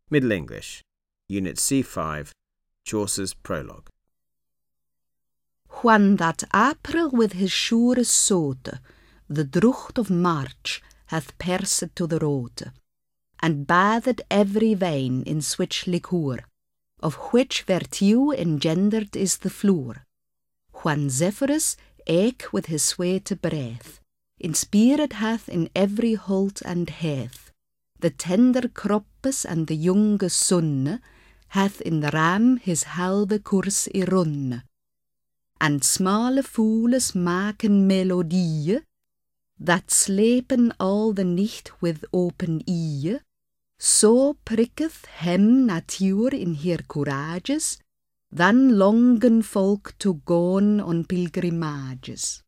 Middle English, Unit C5, Chaucer's Prologue. When that April with his sure sote, the drucht of March hath persed to the road, and bathed every vein in switch liqueur, of which virtue engendered is the floor. When Zephyrus eke with his sweete breath, inspired hath in every holt and heath, the tender croppes and the younge sonne, hath in the ram his halve course y runne. And smale fooles maken melodie, that slepen all the nicht with open eye, so pricketh hem natuur in her courages, dan longen volk to goon on pilgrimages.